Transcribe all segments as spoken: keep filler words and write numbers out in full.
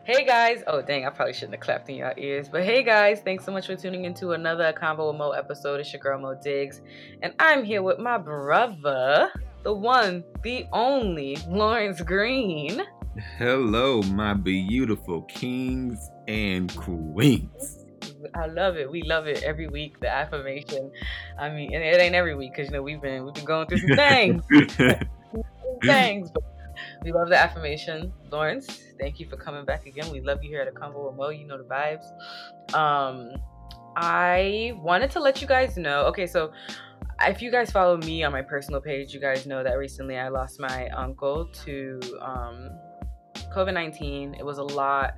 Hey guys. Oh dang, I probably shouldn't have clapped in your ears. But hey guys, thanks so much for tuning into another Convo with Mo episode. It's your girl Mo Diggs. And I'm here with my brother, the one, the only Lawrence Green. Hello, my beautiful kings and queens. I love it. We love it every week. The affirmation. I mean, and it ain't every week because you know we've been we've been going through some things, some things. But we love the affirmation, Lawrence. Thank you for coming back again. We love you here at a Convo with Mo. You know the vibes. Um, I wanted to let you guys know. Okay, so if you guys follow me on my personal page, you guys know that recently I lost my uncle to um, COVID nineteen. It was a lot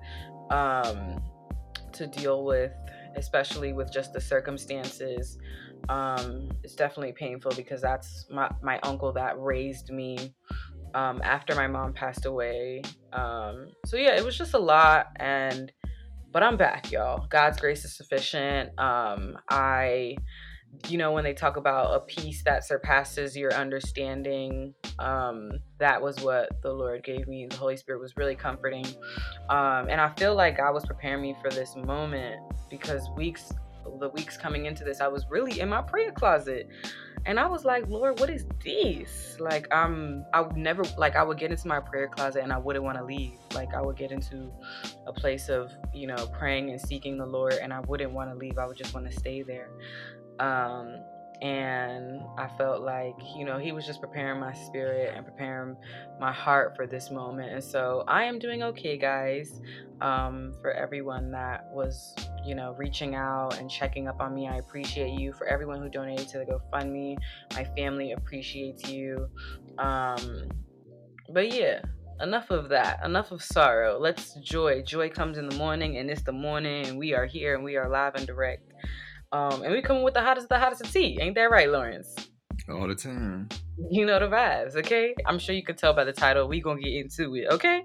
um, to deal with, especially with just the circumstances. Um, it's definitely painful because that's my, my uncle that raised me um, after my mom passed away. Um, so yeah, it was just a lot, and but I'm back, y'all. God's grace is sufficient. Um, I, you know, when they talk about a peace that surpasses your understanding, um, that was what the Lord gave me. The Holy Spirit was really comforting. Um, and I feel like God was preparing me for this moment because weeks, the weeks coming into this, I was really in my prayer closet. And I was like, Lord, what is this? Like, um, I would never, like, I would get into my prayer closet and I wouldn't want to leave. Like, I would get into a place of, you know, praying and seeking the Lord, and I wouldn't want to leave. I would just want to stay there. Um, and I felt like, you know, he was just preparing my spirit and preparing my heart for this moment. And so I am doing okay, guys. Um, for everyone that was, you know, reaching out and checking up on me, I appreciate you. For everyone who donated to the GoFundMe, my family appreciates you. Um, but yeah, enough of that. Enough of sorrow. Let's joy. Joy comes in the morning, and it's the morning, and we are here, and we are live and direct. Um, and we coming with the hottest, the hottest of tea. Ain't that right, Lawrence? All the time. You know the vibes, okay? I'm sure you could tell by the title. We gonna get into it, okay?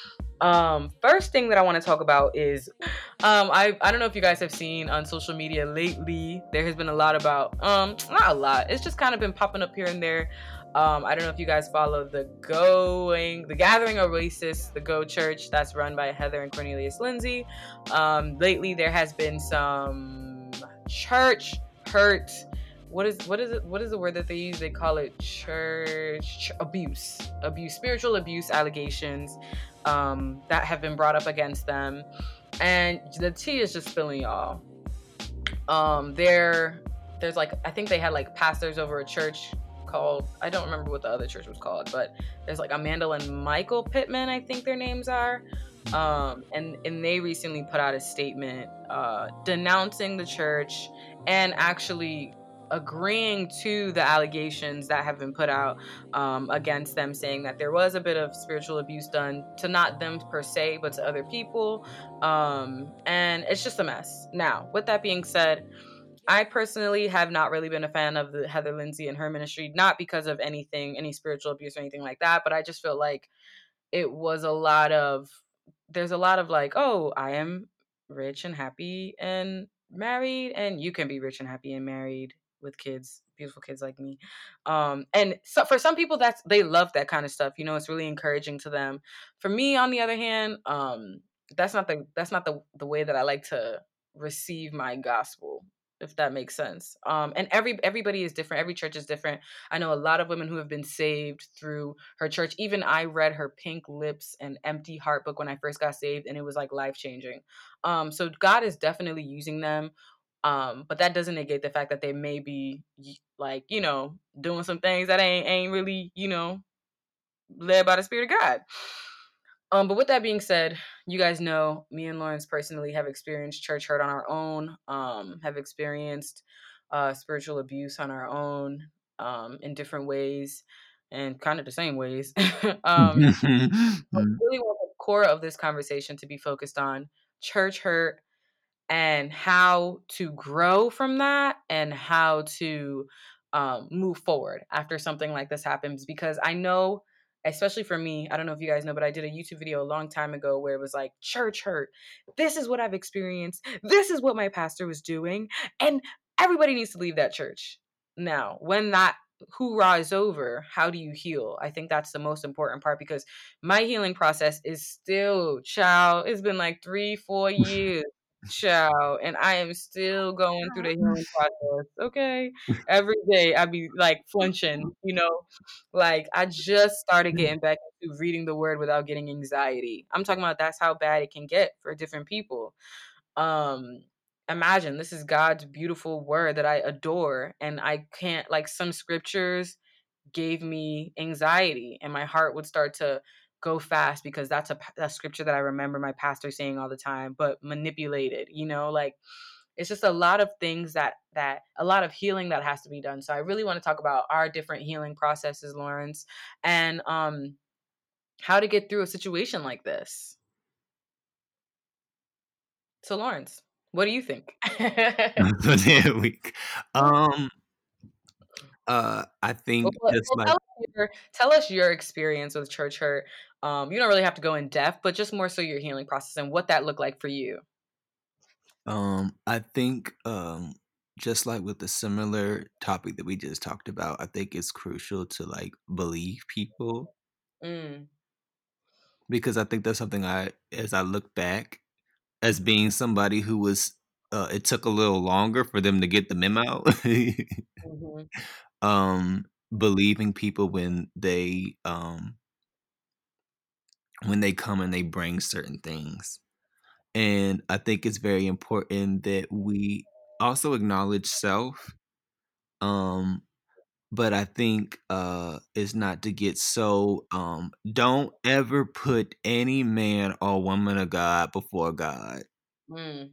Um, first thing that I want to talk about is, um, I I don't know if you guys have seen on social media lately. There has been a lot about, um, not a lot. It's just kind of been popping up here and there. Um, I don't know if you guys follow the Going, the Gathering Oasis, the Go Church that's run by Heather and Cornelius Lindsay. Um, lately there has been some church hurt. What is what is it? What is the word that they use? They call it church abuse, abuse, spiritual abuse allegations um, that have been brought up against them, and the tea is just spilling, y'all. Um, there, there's like I think they had like pastors over a church called, I don't remember what the other church was called, but there's like Amanda and Michael Pittman, I think their names are. Um, and, and they recently put out a statement uh, denouncing the church and actually agreeing to the allegations that have been put out um, against them, saying that there was a bit of spiritual abuse done to not them per se, but to other people. Um, and it's just a mess. Now, with that being said, I personally have not really been a fan of the Heather Lindsay and her ministry, not because of anything, any spiritual abuse or anything like that, but I just feel like it was a lot of, there's a lot of like, oh, I am rich and happy and married, and you can be rich and happy and married with kids, beautiful kids like me. Um, and so for some people, that's, they love that kind of stuff. You know, it's really encouraging to them. For me, on the other hand, um, that's not the, that's not the, the way that I like to receive my gospel, if that makes sense. Um, and every everybody is different. Every church is different. I know a lot of women who have been saved through her church. Even I read her Pink Lips and Empty Heart book when I first got saved, and it was like life changing. Um, so God is definitely using them. Um, but that doesn't negate the fact that they may be like, you know, doing some things that ain't ain't really, you know, led by the Spirit of God. Um, but with that being said, you guys know me and Lawrence personally have experienced church hurt on our own, um, have experienced uh, spiritual abuse on our own um, in different ways and kind of the same ways. um, I really want the core of this conversation to be focused on church hurt and how to grow from that and how to um, move forward after something like this happens. Because I know, especially for me, I don't know if you guys know, but I did a YouTube video a long time ago where it was like, church hurt. This is what I've experienced. This is what my pastor was doing. And everybody needs to leave that church. Now, when that who rise over, how do you heal? I think that's the most important part because my healing process is still, child, it's been like three, four years, child, and I am still going through the healing process. Okay. Every day I be like flinching, you know, like I just started getting back into reading the word without getting anxiety. I'm talking about that's how bad it can get for different people. Um, imagine this is God's beautiful word that I adore, and I can't, like, some scriptures gave me anxiety and my heart would start to go fast because that's a, a scripture that I remember my pastor saying all the time, but manipulated, you know, like it's just a lot of things that that a lot of healing that has to be done. So I really want to talk about our different healing processes, Lawrence, and um how to get through a situation like this. So Lawrence, what do you think? So there we um uh I Well, think well, just well, like tell us your tell us your experience with church hurt. Um, you don't really have to go in depth, but just more so your healing process and what that looked like for you. um I think um just like with the similar topic that we just talked about, I think it's crucial to like believe people, Mm, because I think that's something I, as I look back, as being somebody who was uh it took a little longer for them to get the memo. mhm, um Believing people when they um when they come and they bring certain things. And I think it's very important that we also acknowledge self. Um, but I think uh is not to get so um don't ever put any man or woman of God before God. mm,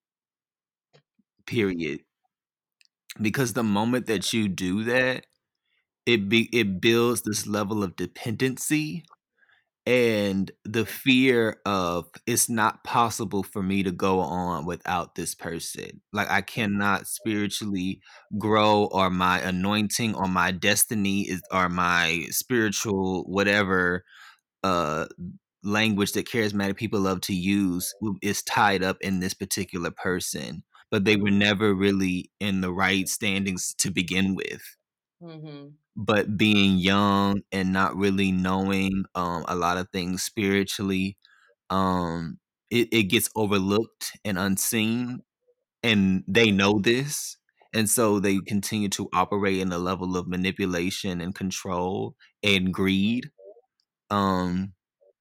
Period. Because the moment that you do that, it be it builds this level of dependency and the fear of it's not possible for me to go on without this person. Like I cannot spiritually grow, or my anointing or my destiny is or my spiritual whatever uh language that charismatic people love to use is tied up in this particular person, but they were mhm, never really in the right standings to begin with. mhm, But being young and not really knowing um a lot of things spiritually, um it, it gets overlooked and unseen, and they know this, and so they continue to operate in a level of manipulation and control and greed. um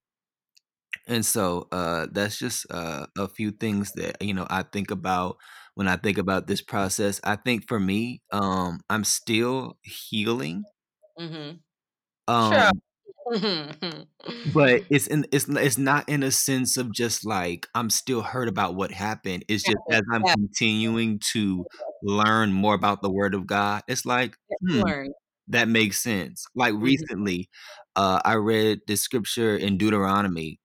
and so uh that's just uh a few things that, you know, I think about when I think about this process. I think for me, um I'm still healing. mhm. Sure. um Mhm. But it's in it's it's not in a sense of just like, I'm still hurt about what happened. It's just Happen. as I'm Yeah, continuing to learn more about the word of God, it's like, yeah, "Hmm, learn. that makes sense." Like, Mhm, recently, uh, I read the scripture in Deuteronomy,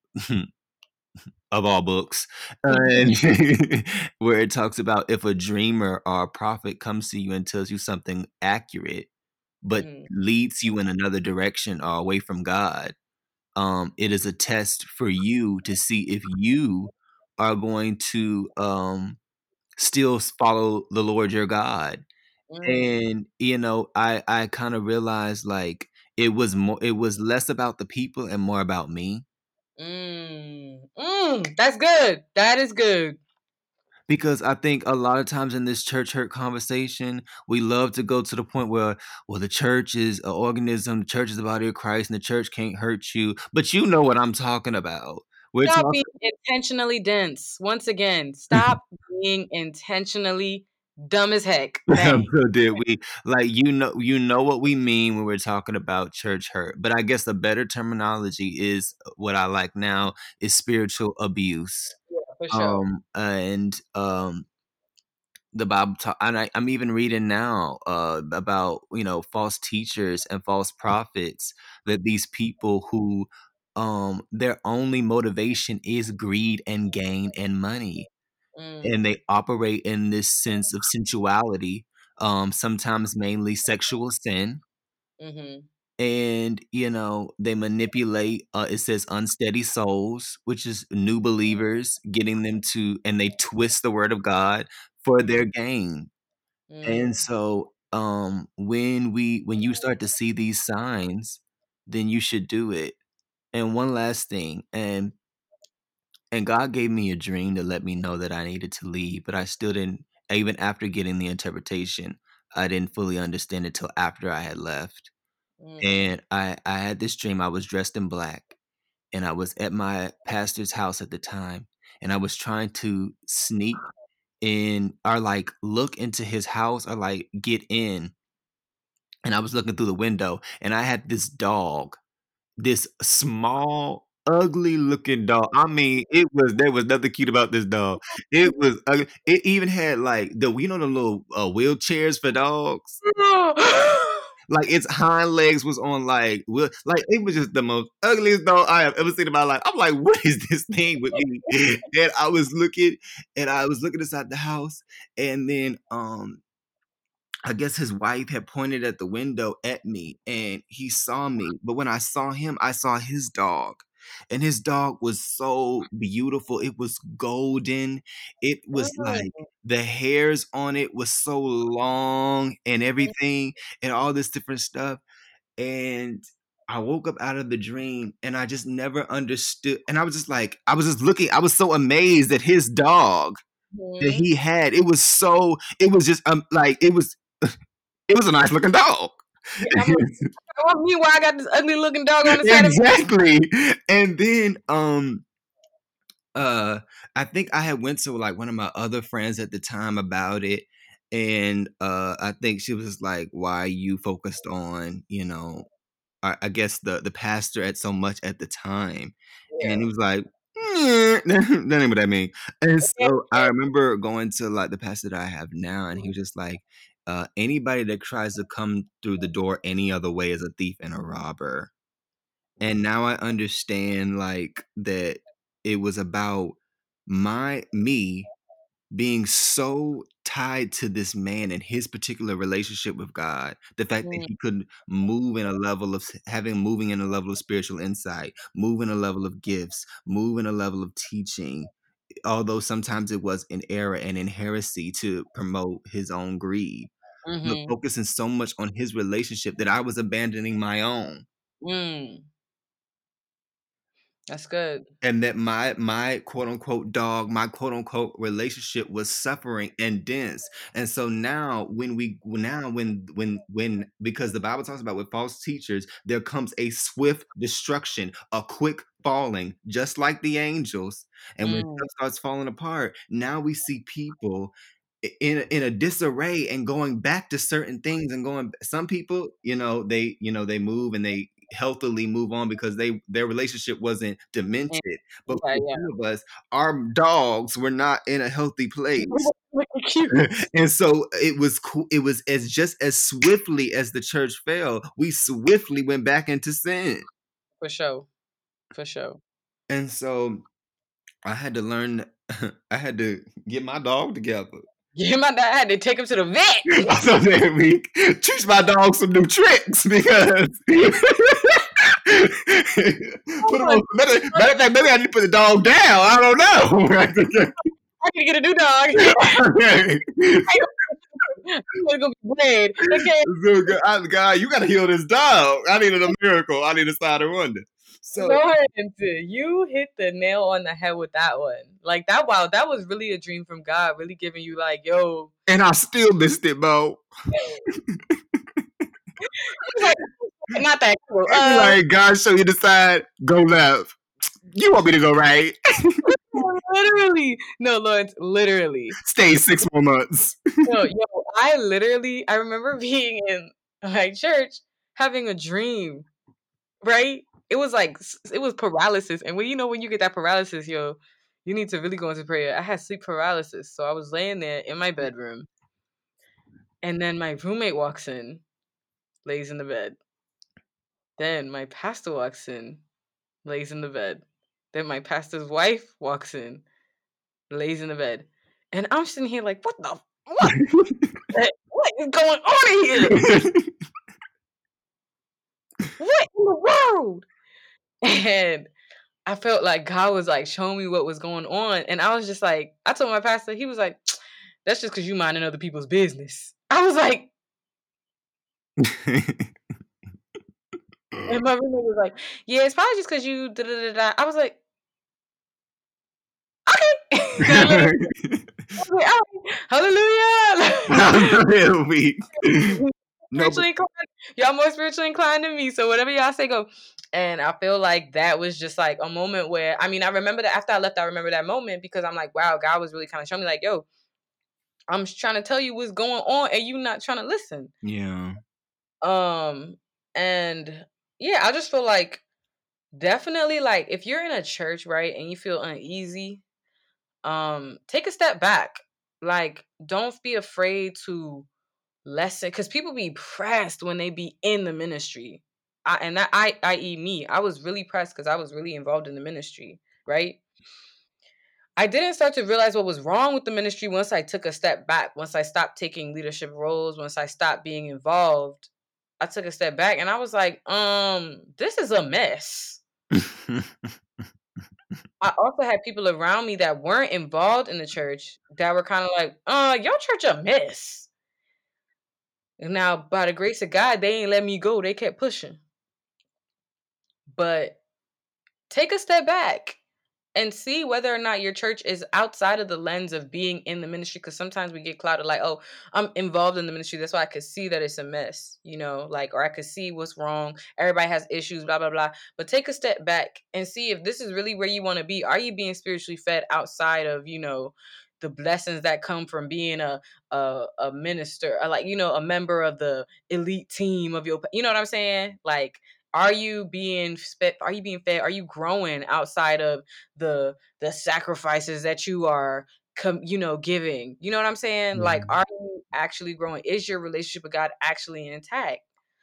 of all books, and where it talks about if a dreamer or a prophet comes to you and tells you something accurate, but mhm, leads you in another direction or away from God, um, it is a test for you to see if you are going to um, still follow the Lord your God. mm, And you know, I I kind of realized like it was more, it was less about the people and more about me. mm, mm. That's good. That is good. Because I think a lot of times in this church hurt conversation, we love to go to the point where, well, the church is an organism, the church is the body of Christ, and the church can't hurt you. But you know what I'm talking about. We're Stop talking. being intentionally dense. Once again, stop being intentionally dumb as heck. Dang. So did we, like, you know you know what we mean when we're talking about church hurt. But I guess the better terminology is what I like now is spiritual abuse. Yeah, for sure. Um and um the Bible talk, and I, I'm even reading now uh about, you know, false teachers and false prophets, that these people who um their only motivation is greed and gain and money, and Mm, they operate in this sense of sensuality, um, sometimes mainly sexual sin. mhm, And you know, they manipulate. Uh, it says unsteady souls, which is new believers, getting them to, and they twist the word of God for their mhm, gain. And mm, so um, when we when you start to see these signs, then you should do it. And one last thing, and and God gave me a dream to let me know that I needed to leave, but I still didn't. Even after getting the interpretation, I didn't fully understand it till after I had left. Mm. And I I had this dream. I was dressed in black, and I was at my pastor's house at the time, and I was trying to sneak in or like look into his house or like get in. And I was looking through the window, and I had this dog, this small, ugly looking dog. I mean, it was there was nothing cute about this dog. It was ugly. It even had like the you know the little uh, wheelchairs for dogs. Like its hind legs was on like wheel, like it was just the most ugliest dog I have ever seen in my life. I'm like, what is this thing with me? And I was looking, and I was looking inside the house, and then um I guess his wife had pointed at the window at me and he saw me. But when I saw him, I saw his dog. And his dog was so beautiful. It was golden. It was like Mm. the hairs on it was so long and everything and all this different stuff. And I woke up out of the dream and I just never understood. And I was just like, I was just looking, I was so amazed at his dog that Mhm. he had. It was so, it was just um, like, it was it was a nice looking dog. Yeah, I'm like, oh, meanwhile, I got this ugly looking dog on the side of me. Exactly. And then um uh I think I had went to like one of my other friends at the time about it. And uh I think she was like, why are you focused on, you know, I, I guess the the pastor at so much at the time. And he Yeah. was like, "Mm, that ain't what I mean." And so I remember going to like the pastor that I have now, and he was just like, uh, anybody that tries to come through the door any other way is a thief and a robber. And now I understand like that it was about my me being so tied to this man and his particular relationship with God, the fact that Mm. he could move in a level of having moving in a level of spiritual insight, move in a level of gifts, move in a level of teaching, although sometimes it was in error and in heresy to promote his own greed, but Mhm. focusing so much on his relationship that I was abandoning my own. Mm. That's good. And that my my quote unquote dog, my quote unquote relationship was suffering and dense. And so now when we now when when when because the Bible talks about with false teachers, there comes a swift destruction, a quick falling, just like the angels. And when Mm. stuff starts falling apart, now we see people in in a disarray and going back to certain things and going some people, you know, they you know they move and they healthily move on because they their relationship wasn't Mm. demented. But Okay, for yeah. some of us, our dogs were not in a healthy place. Look cute. And so it was cool. It was as just as swiftly as the church fell, we swiftly went back into sin. For sure. For sure. And so I had to learn I had to get my dog together. Yeah, my dad had to take him to the vet. So that we teach my dog some new tricks because put him Oh, on matter, matter of fact, maybe I need to put the dog down. I don't know. I can get a new dog. It's gonna be great. Okay. So, God, God, you gotta heal this dog. I needed a miracle. I need a sign of wonder. So Go ahead, Into. You hit the nail on the head with that one. Like that, wow, that was really a dream from God, really giving you like, yo. and I still missed it, Bo. Like, not that cool. It's Uh, like God show you the side, go left. You want me to go right? literally. No, Lord, literally. Stay six more months. Yo, yo, I literally, I remember being in like church having a dream, right? It was like, it was paralysis. And when you know, when you get that paralysis, yo, you need to really go into prayer. I had sleep paralysis. So I was laying there in my bedroom. And then my roommate walks in, lays in the bed. Then my pastor walks in, lays in the bed. Then my pastor's wife walks in, lays in the bed. And I'm sitting here like, what the, what? What is going on in here? What in the world? And I felt like God was like showing me what was going on. And I was just like, I told my pastor, he was like, that's just because you minding other people's business. I was like, And my roommate was like, "Yeah, it's probably just because you da da da da." I was like, "Okay." I literally I was like, "Oh, hallelujah." I'm real weak. No, but Spiritually inclined. Y'all more spiritually inclined than me, so whatever y'all say, go. And I feel like that was just like a moment where, I mean, I remember that after I left, I remember that moment because I'm like, wow, God was really kind of showing me like, yo, I'm just trying to tell you what's going on, and you not trying to listen. yeah. Um, and yeah, I just feel like definitely like if you're in a church, right, and you feel uneasy, um, take a step back. Like, don't be afraid to lesson because people be pressed when they be in the ministry. I, and that I, i e me, I was really pressed because I was really involved in the ministry, right? I didn't start to realize what was wrong with the ministry once I took a step back, once I stopped taking leadership roles, once I stopped being involved. I took a step back and I was like, um, this is a mess. I also had people around me that weren't involved in the church that were kind of like, uh, your church a mess. And now, by the grace of God, they ain't let me go. They kept pushing. But take a step back and see whether or not your church is outside of the lens of being in the ministry. Because sometimes we get clouded like, oh, I'm involved in the ministry. That's why I could see that it's a mess, you know, like, or I could see what's wrong. Everybody has issues, blah, blah, blah. But take a step back and see if this is really where you want to be. Are you being spiritually fed outside of, you know, the blessings that come from being a a, a minister, or like, you know, a member of the elite team of your, you know what I'm saying? Like, are you being fed? Are you being fed? Are you growing outside of the the sacrifices that you are, com, you know, giving? You know what I'm saying? yeah. Like, are you actually growing? Is your relationship with God actually intact?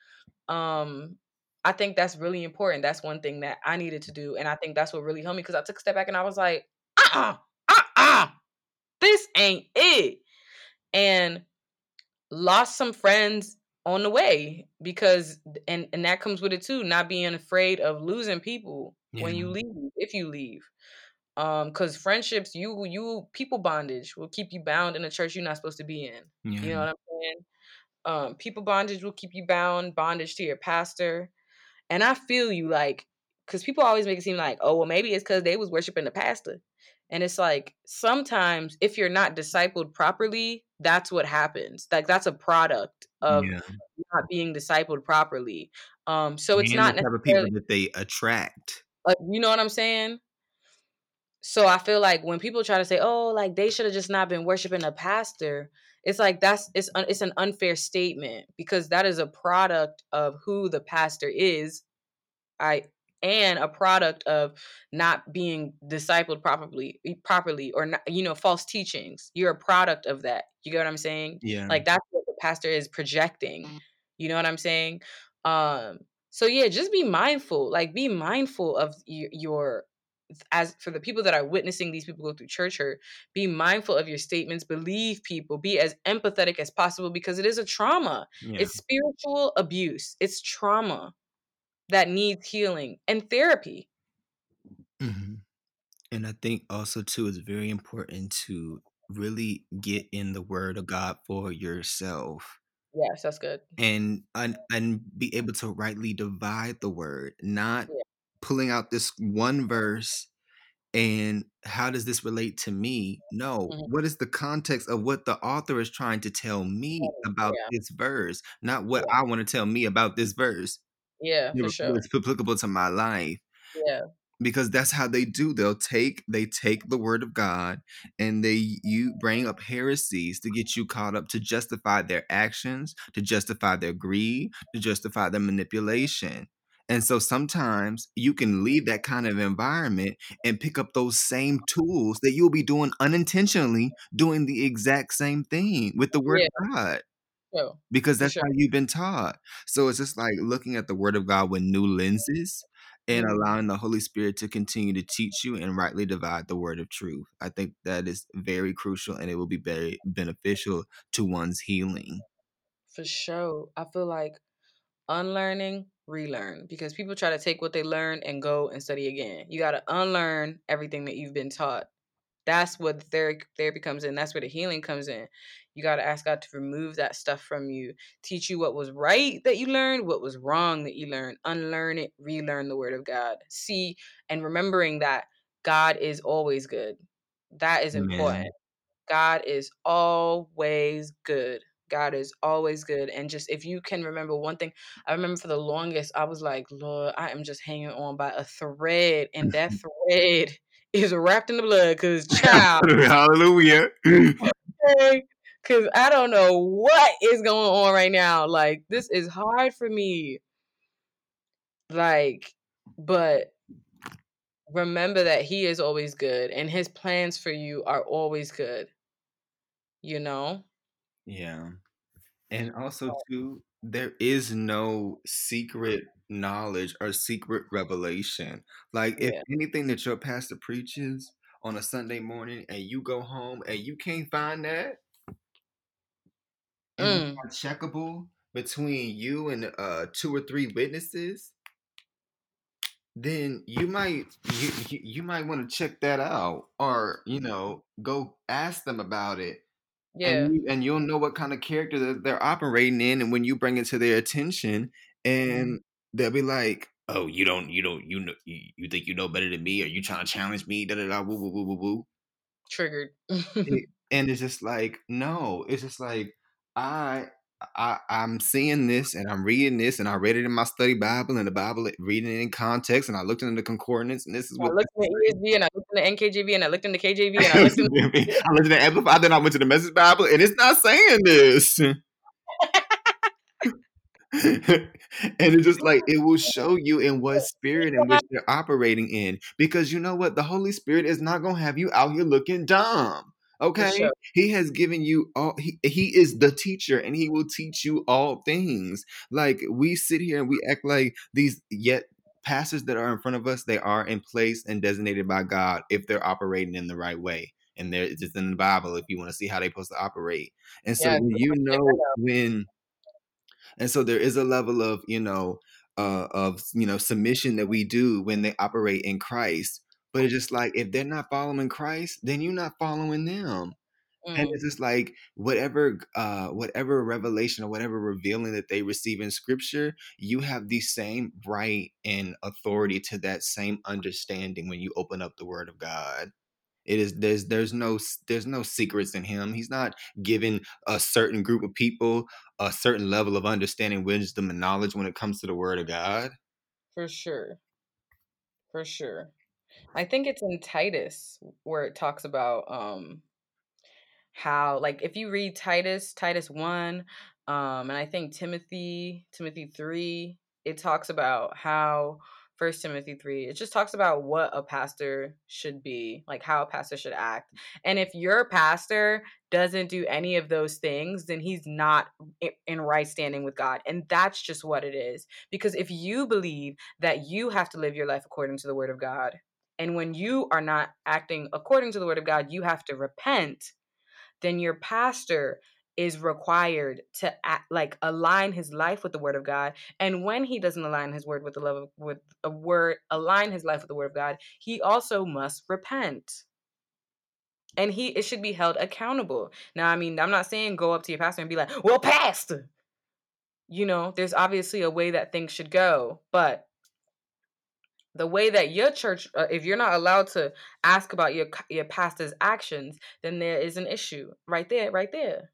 Um, I think that's really important. That's one thing that I needed to do, and I think that's what really helped me because I took a step back and I was like, uh, uh, uh, uh, this ain't it, and lost some friends on the way because and and that comes with it too, not being afraid of losing people Yeah. when you leave, if you leave. Um because friendships, you you people bondage will keep you bound in a church you're not supposed to be in. Yeah. You know what I'm saying? Um people bondage will keep you bound, bondage to your pastor. And I feel you, like, because people always make it seem like, oh, well, maybe it's because they was worshiping the pastor. And it's like, sometimes if you're not discipled properly, that's what happens. Like, that's a product of Yeah. not being discipled properly. Um, so it's And the not type of people necessarily, that they attract. like, you know what I'm saying? So I feel like when people try to say, oh, like they should have just not been worshiping a pastor, it's like that's it's un, it's an unfair statement because that is a product of who the pastor is. I and a product of not being discipled properly properly or not, you know, false teachings. You're a product of that. You get what I'm saying? Yeah. Like, that's what the pastor is projecting. You know what I'm saying? Um so yeah, just be mindful. Like, be mindful of your, your as for the people that are witnessing these people go through church hurt, be mindful of your statements, believe people, be as empathetic as possible because it is a trauma. Yeah. It's spiritual abuse. It's trauma that needs healing and therapy. hmm And I think also too, it's very important to really get in the Word of God for yourself Yes, that's good. and and, and be able to rightly divide the word, not Yeah. pulling out this one verse and how does this relate to me? No, Mhm. what is the context of what the author is trying to tell me about Yeah. this verse, not what Yeah. I want to tell me about this verse. Yeah, You for know, sure. what's applicable to my life. Yeah. Because that's how they do. They'll take they take the word of God and they you bring up heresies to get you caught up to justify their actions, to justify their greed, to justify their manipulation. And so sometimes you can leave that kind of environment and pick up those same tools that you'll be doing unintentionally, doing the exact same thing with the word Yeah, of God sure. because For that's sure. how you've been taught. So it's just like looking at the word of God with new lenses and Mhm. allowing the Holy Spirit to continue to teach you and rightly divide the word of truth. I think that is very crucial and it will be very beneficial to one's healing. For sure. I feel like unlearning, relearn, because people try to take what they learn and go and study again. You got to unlearn everything that you've been taught. That's what therapy therapy comes in. That's where the healing comes in. You got to ask God to remove that stuff from you, teach you what was right that you learned, what was wrong that you learned, unlearn it, relearn the word of God. See, and remembering that God is always good. That is important. Amen. God is always good. God is always good. And just if you can remember one thing, I remember for the longest, I was like, Lord, I am just hanging on by a thread. And that thread is wrapped in the blood because, child, Hallelujah. because I don't know what is going on right now. Like, this is hard for me. Like, but remember that He is always good and His plans for you are always good, you know? Yeah. And also too, there is no secret knowledge or secret revelation. Like if Yeah. anything that your pastor preaches on a Sunday morning and you go home and you can't find that and it's Mm. not checkable between you and uh two or three witnesses, then you might you, you, you might want to check that out or you know go ask them about it and Yeah. you and you'll know what kind of character that they're operating in and when you bring it to their attention and they'll be like, oh, you don't you don't you know you, you think you know better than me, or you trying to challenge me, da da da, woo woo woo woo woo. Triggered. It- and it's just like, no, it's just like I I I'm seeing this and I'm reading this and I read it in my study Bible and the Bible reading it in context and I looked into the concordance and this is I what looked in the E S V and I looked in the N K J V and I looked in the K J V and I listened. I looked at the Amplified, then I went to the Message Bible, and it's not saying this. And it's just like it will show you in what spirit in which they're operating in. Because you know what? The Holy Spirit is not gonna have you out here looking dumb. For Okay? sure. He has given you all he, he is the teacher and he will teach you all things. Like we sit here and we act like these yet pastors that are in front of us, they are in place and designated by God if they're operating in the right way. And they're just in the Bible if you want to see how they're supposed to operate. And so Yeah. when you Check know that out. when and so there is a level of, you know, uh, of, you know, submission that we do when they operate in Christ. But it's just like, if they're not following Christ, then you're not following them. And Mm, it's just like whatever, uh, whatever revelation or whatever revealing that they receive in Scripture, you have the same right and authority to that same understanding when you open up the Word of God. It is there's there's no there's no secrets in him. He's not giving a certain group of people a certain level of understanding, wisdom, and knowledge when it comes to the Word of God. for sure. For sure. I think it's in Titus where it talks about um how, like, if you read Titus, Titus one, um, and I think Timothy, Timothy three, it talks about how First Timothy three, it just talks about what a pastor should be, like how a pastor should act. And if your pastor doesn't do any of those things, then he's not i- in right standing with God. And that's just what it is. Because if you believe that you have to live your life according to the word of God, and when you are not acting according to the word of God, you have to repent, then your pastor is required to act, like align his life with the word of God. And when he doesn't align his word with the love of, with a word, align his life with the word of God, he also must repent. And he it should be held accountable. Now, I mean, I'm not saying go up to your pastor and be like, "Well, pastor," you know, there's obviously a way that things should go, but the way that your church, uh, if you're not allowed to ask about your your pastor's actions, then there is an issue right there, right there.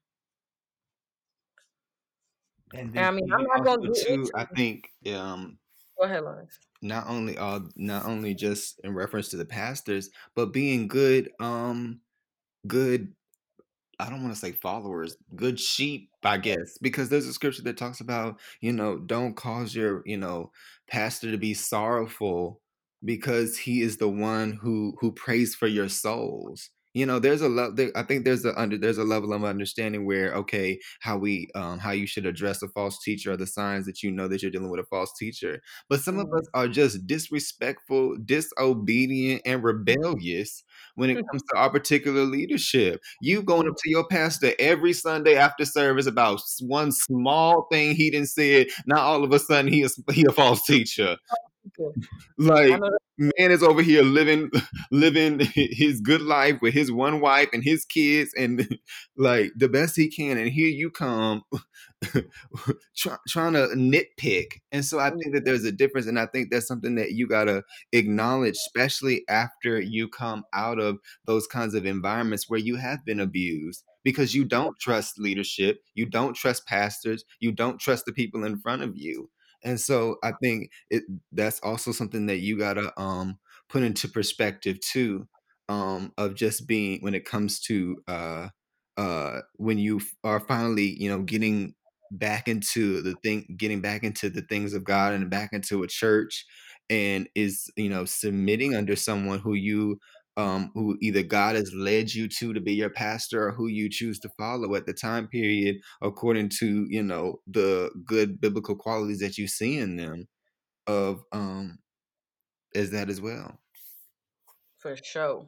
And And then I mean, I'm you not gonna also get too, I into. think, um, Go ahead, Lawrence. not only all not only just in reference to the pastors, but being good, um, good I don't want to say followers, good sheep, I guess, because there's a scripture that talks about, you know, don't cause your, you know, pastor to be sorrowful because he is the one who who prays for your souls. You know, there's a level. There, I think there's a under there's a level of understanding where okay, how we um how you should address a false teacher, or the signs that you know that you're dealing with a false teacher. But some of Mm. us are just disrespectful, disobedient, and rebellious when it comes to our particular leadership. You going up to your pastor every Sunday after service about one small thing he didn't say. Now all of a sudden he is he a false teacher. Good. I Like know. Man is over here living living his good life with his one wife and his kids and like the best he can, and here you come try, trying to nitpick. And so I think that there's a difference, and I think that's something that you gotta acknowledge, especially after you come out of those kinds of environments where you have been abused, because you don't trust leadership, you don't trust pastors, you don't trust the people in front of you. And so I think it that's also something that you gotta um put into perspective too, um of just being when it comes to uh uh when you f- are finally, you know, getting back into the thing getting back into the things of God and back into a church, and is, you know, submitting under someone who you um who either God has led you to to be your pastor, or who you choose to follow at the time period according to, you know, the good biblical qualities that you see in them, of um as that as well. For sure.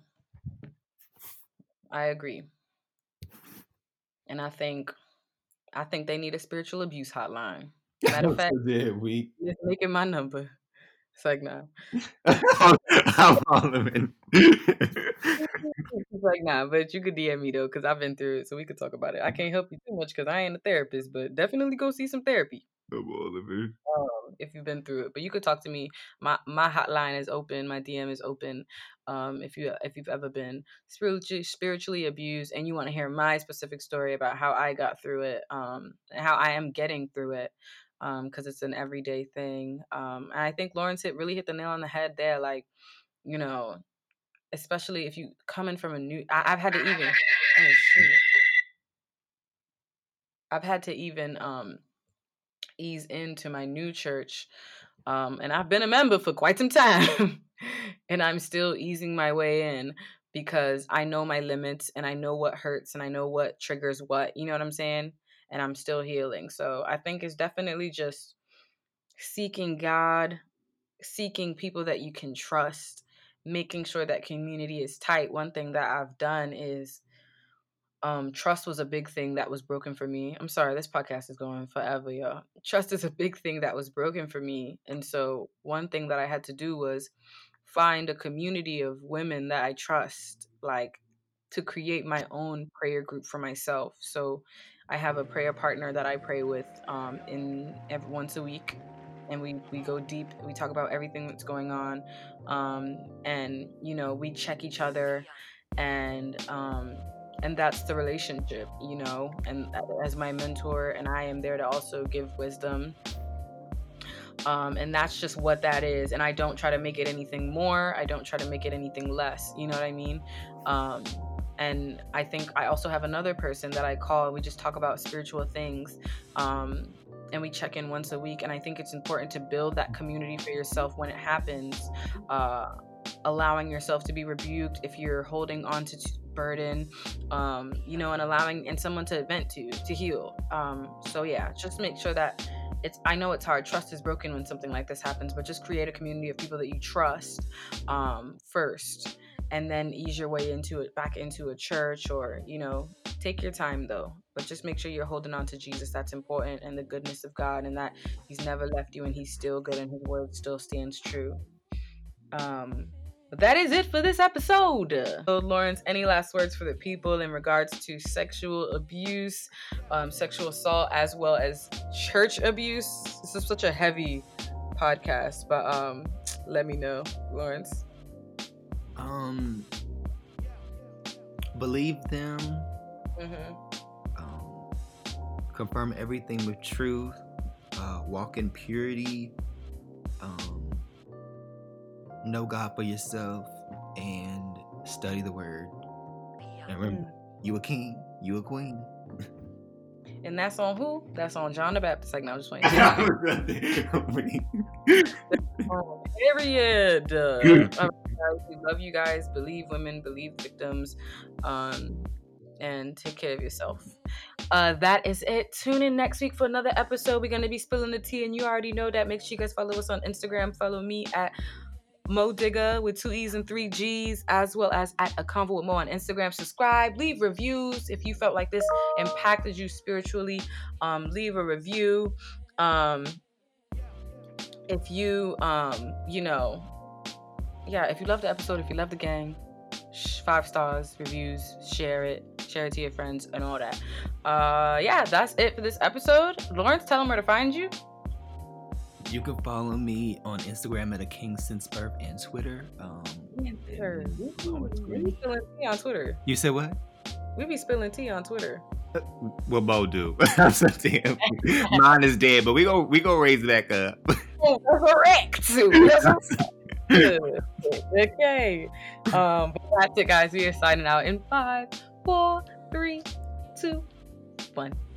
I agree. And I think I think they need a spiritual abuse hotline. Matter of fact, Yeah, we just make it my number. It's like, nah. I'm following. It's like, nah, but you could D M me though, because I've been through it, so we could talk about it. I can't help you too much because I ain't a therapist, but definitely go see some therapy. I'm Oliver. Um, if you've been through it, but you could talk to me. My my hotline is open. My D M is open. Um, if you if you've ever been spiritually spiritually abused and you want to hear my specific story about how I got through it, um, and how I am getting through it, um, because it's an everyday thing. Um, and I think Lawrence hit really hit the nail on the head there. Like, you know, especially if you coming from a new, I, I've had to even, oh shit, I've had to even um ease into my new church. Um, and I've been a member for quite some time. And I'm still easing my way in because I know my limits and I know what hurts and I know what triggers what. You know what I'm saying? And I'm still healing. So I think it's definitely just seeking God, seeking people that you can trust, making sure that community is tight. One thing that I've done is um trust was a big thing that was broken for me. I'm sorry, this podcast is going forever, y'all. Trust is a big thing that was broken for me. And so one thing that I had to do was find a community of women that I trust, like to create my own prayer group for myself. So I have a prayer partner that I pray with um in every once a week, and we we go deep. We talk about everything that's going on, um and you know, we check each other, and um and that's the relationship, you know. And as my mentor, and I am there to also give wisdom, um, and that's just what that is. And I don't try to make it anything more. I don't try to make it anything less. You know what I mean? Um, and I think I also have another person that I call. We just talk about spiritual things. Um, and we check in once a week. And I think it's important to build that community for yourself when it happens. Uh, allowing yourself to be rebuked if you're holding on to t- burden, um, you know, and allowing and someone to vent to, to heal. Um, so yeah, just make sure that it's, I know it's hard. Trust is broken when something like this happens, but just create a community of people that you trust, um, first, and then ease your way into it, back into a church, or, you know, take your time though, but just make sure you're holding on to Jesus. That's important, and the goodness of God, and that he's never left you and he's still good and his word still stands true. Um, but that is it for this episode. So, Lawrence, any last words for the people in regards to sexual abuse, um, sexual assault, as well as church abuse? This is such a heavy podcast, but um, let me know, Lawrence. Um, believe them. Mm-hmm. Um, confirm everything with truth. Uh, walk in purity. Um, know God for yourself and study the word. And remember, mm. you a king, you a queen. And that's on who? That's on John the Baptist. Like, no, I'm just playing. Period. Uh, we love you guys. Believe women, believe victims, um, and take care of yourself. Uh, that is it. Tune in next week for another episode. We're going to be spilling the tea, and you already know that. Make sure you guys follow us on Instagram. Follow me at Mo Digga with two E's and three G's, as well as at A Convo with Mo on Instagram. Subscribe, leave reviews if you felt like this impacted you spiritually. Um, leave a review. Um, if you, um, you know, yeah, if you love the episode, if you love the gang, five stars, reviews, share it, share it to your friends, and all that. Uh, yeah, that's it for this episode. Lawrence, tell them where to find you. You can follow me on Instagram at a King Since Birth and Twitter. Um, We be spilling tea on Twitter. You said what? We be spilling tea on Twitter. Well, Bo do. Mine is dead, but we go we go raise it back up. Oh, correct. Okay. Um, but that's it, guys. We are signing out in five, four, three, two, one.